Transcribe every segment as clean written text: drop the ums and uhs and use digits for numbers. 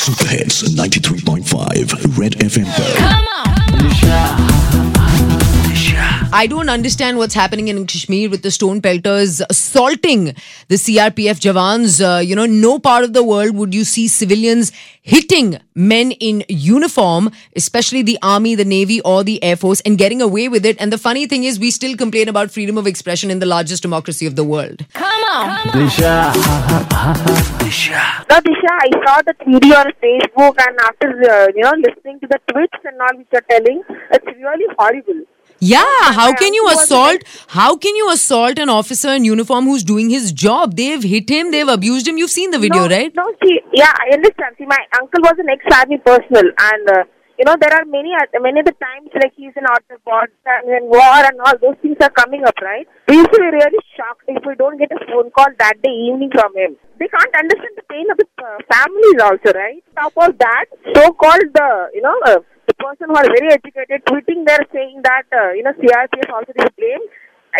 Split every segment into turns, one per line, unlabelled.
Super hits 93.5 red FM पर।
I don't understand what's happening in Kashmir with the stone pelters assaulting the CRPF jawans. No part of the world would you see civilians hitting men in uniform, especially the army, the navy or the air force, and getting away with it. And the funny thing is, we still complain about freedom of expression in the largest democracy of the world.
Come on. Disha, I saw the video on Facebook, and after listening to the tweets and all which you're telling, it's really horrible.
Yeah, how can you assault an officer in uniform who's doing his job? They've hit him, they've abused him. You've seen the video, right?
No, I understand. See, my uncle was an ex-army personnel, and there are many of the times like he's in outer board and in war and all those things are coming up, right? We used to be really shocked if we don't get a phone call that day evening from him. They can't understand the pain of the families also, right? Top of that, so-called the person who are very educated tweeting there saying that CRPF also is blamed.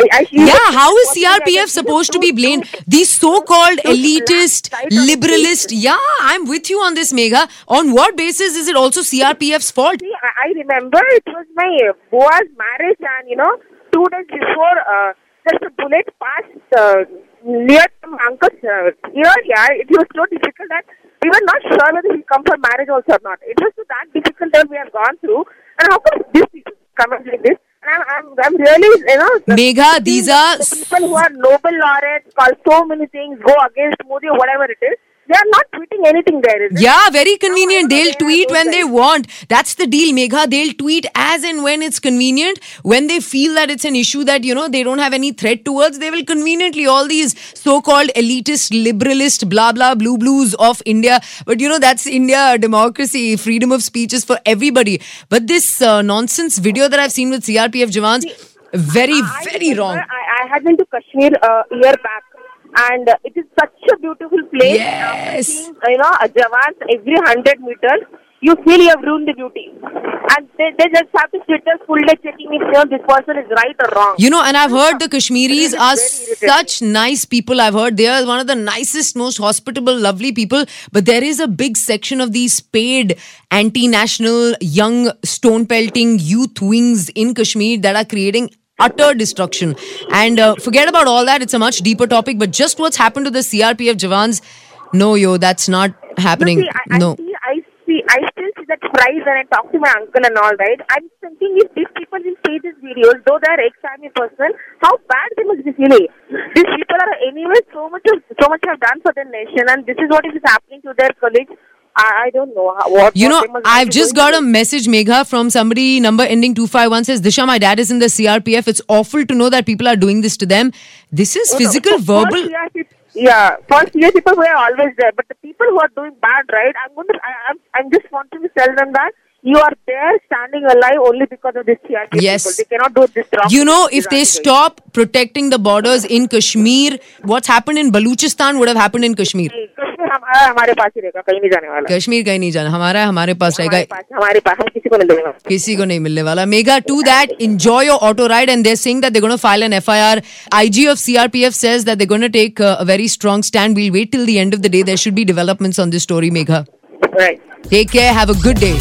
How is CRPF supposed to be blamed? These so-called elitist, liberalist. Yeah, I'm with you on this, Megha. On what basis is it also CRPF's fault?
See, I remember it was my boa's marriage, and 2 days before, just a bullet passed near my uncle's ear. It was so difficult that we were not sure whether he'll come for marriage also or not. It was so that difficult that we have gone through. And how come these people come like this? And I'm really,
Megha, these are
the people who are Nobel laureates, call so many things, go against Modi or whatever it is. They are not tweeting anything there, is it?
Yeah, very convenient. They'll tweet when they want. That's the deal, Megha. They'll tweet as and when it's convenient. When they feel that it's an issue that, they don't have any threat towards, they will conveniently, all these so-called elitist, liberalist, blah, blah, blue blues of India. But, that's India, democracy, freedom of speech is for everybody. But this nonsense video that I've seen with CRPF jawans, very, very wrong.
I had been to Kashmir a year back. And it is such a beautiful place.
Yes.
Seeing, jawans every 100 meters, you feel you have ruined the beauty. And they just have to sit there full day checking if this person is right or wrong.
And I've heard the Kashmiris are such nice people. I've heard they are one of the nicest, most hospitable, lovely people. But there is a big section of these paid anti-national, young, stone-pelting youth wings in Kashmir that are creating utter destruction. And forget about all that. It's a much deeper topic. But just what's happened to the CRPF jawans, no, that's not happening.
I still see that price when I talk to my uncle and all, right? I'm thinking if these people will see these videos, though they are ex-army personnel, how bad they must be feeling. These people are anyway so much have done for their nation, and this is what is happening to their colleagues. I don't know what.
I've just got a message, Megha, from somebody, number ending 251, says, Disha, my dad is in the CRPF. It's awful to know that people are doing this to them. This is physical, verbal.
For CRPF people who are always there, but the people who are doing bad, right? I'm just wanting to tell them that you are there standing alive only because of this CRPF people. They cannot do this wrong.
If they stop protecting the borders in Kashmir, what's happened in Baluchistan would have happened in Kashmir.
हमारे पास ही रहेगा, कहीं नहीं जाने वाला.
कश्मीर कहीं नहीं जाना, हमारे पास रहेगा.
हमारे पास, हम किसी को नहीं मिलने वाला.
Megha, to that, enjoy your auto ride, and they're saying that they're going to file an FIR. IG of CRPF says that they're going to take a very strong stand. We'll wait till the end of the day. There should be developments on this story, Megha.
Right.
Take care. Have a good day.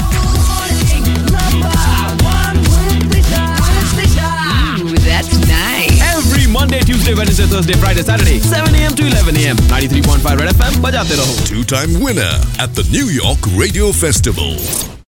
Monday, Tuesday, Wednesday, Thursday, Friday, Saturday, 7 a.m. to 11 a.m. 93.5 Red FM, बजाते रहो.
Two-time winner at the New York Radio Festival.